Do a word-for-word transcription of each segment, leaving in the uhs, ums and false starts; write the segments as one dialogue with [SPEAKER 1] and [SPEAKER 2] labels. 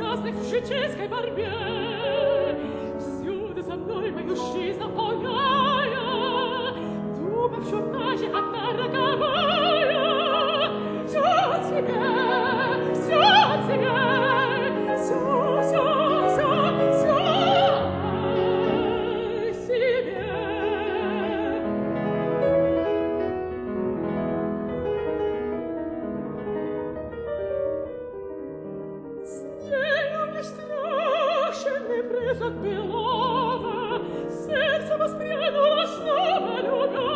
[SPEAKER 1] напрасной в житейской борьбе. Всюду за мной мою жизнь наполняя, думай, все та же одна роковая. Все от тебя, все от тебя, все, все, все, все о себе. С нею не страшный призрак белого, сердце воспрянуло снова любя.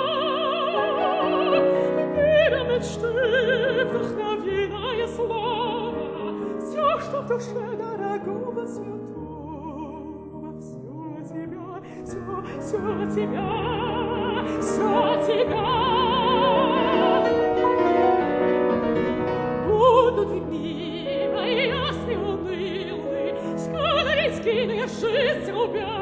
[SPEAKER 1] Веря мечты, вдохновенное слово, все, что в душе дорогого святого, все тебя, все, все тебя, все тебя. Будут дни мои ясные, унылые, скоро ведь скину я жизнь убя.